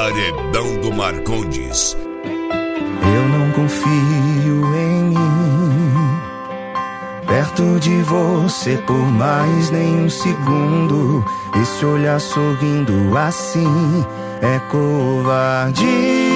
Paredão do Marcondes. Eu não confio em mim, perto de você por mais nem um segundo. Esse olhar sorrindo assim é covardia.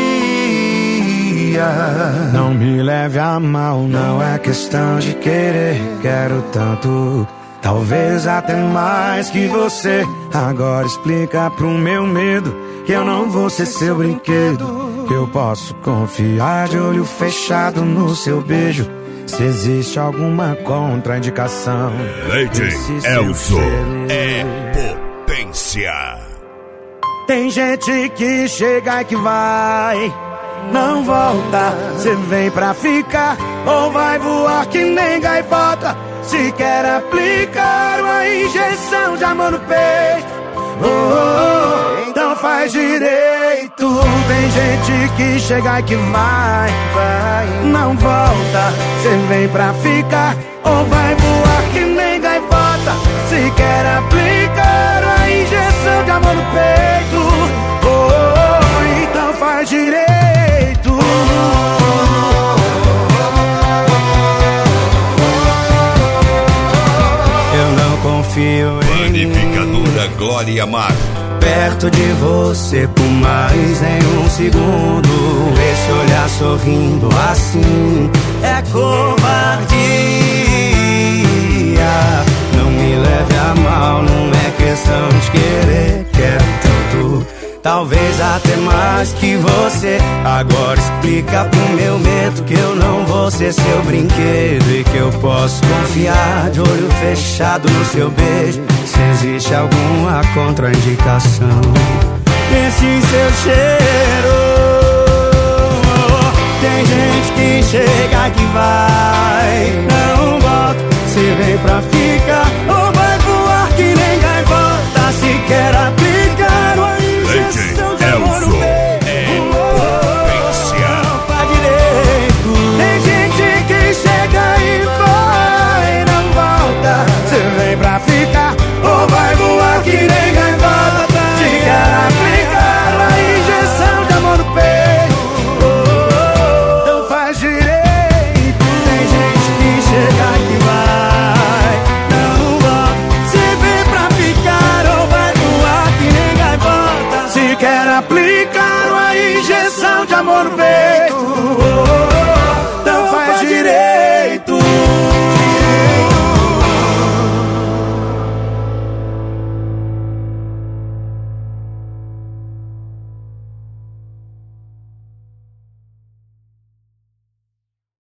Não me leve a mal, não é questão de querer. Quero tanto, talvez até mais que você. Agora explica pro meu medo que eu não vou ser seu brinquedo, que eu posso confiar de olho fechado no seu beijo. Se existe alguma contraindicação, DJ Elzo é potência. Tem gente que chega e que vai, não volta. Cê vem pra ficar ou vai voar que nem gaivota. Se quer aplicar uma injeção de amor no peito, então faz direito. Tem gente que chega e que vai, não volta. Cê vem pra ficar ou vai voar que nem gaivota. Se quer aplicar uma injeção de amor no peito, então faz direito. Confio em Panificadora Glória Mar. perto de você por mais nem um segundo. Esse olhar sorrindo assim é covardia. Não me leve a mal, não é questão de querer. Quero tanto, talvez até mais que você. Agora explica pro meu medo que eu não vou ser seu brinquedo e que eu posso confiar de olho fechado no seu beijo. Se existe alguma contraindicação nesse seu cheiro. Tem gente que chega e que vai, não volta. Se vem pra ficar ou vai voar que nem gaivota. Se quer aplicar uma injeção de amor no peito, faz direito. Tem gente que chega e vai, não volta. Se vem pra ficar ou vai voar que nem gaivota. Se quer aplicar uma injeção de amor no peito, então faz direito. Tem gente que chega e que vai, não volta. Se vem pra ficar ou vai voar que nem gaivota. Se quer aplicar uma injeção de amor no peito,